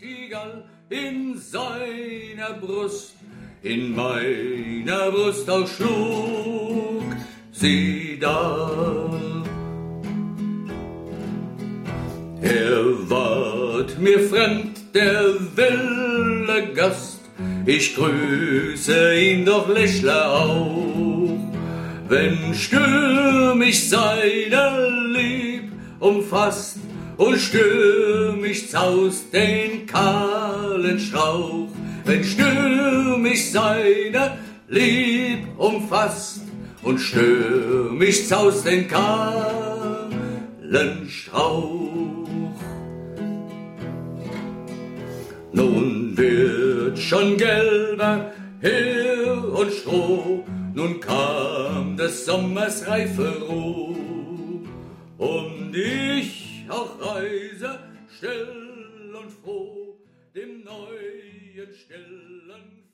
Nachtigall in seiner Brust, in meiner Brust auch schlug sie da. Er ward mir fremd, der wilde Gast, ich grüße ihn, doch lächle auch, wenn stürmisch seine Lieb umfasst und stürmisch zaust den kahlen Strauch, wenn stürmisch seine Lieb umfasst und stürmisch zaust den kahlen Strauch. Nun wird schon gelber Heer und Stroh, nun kam des Sommers reife Ruh, und ich auch reise still und froh dem neuen stillen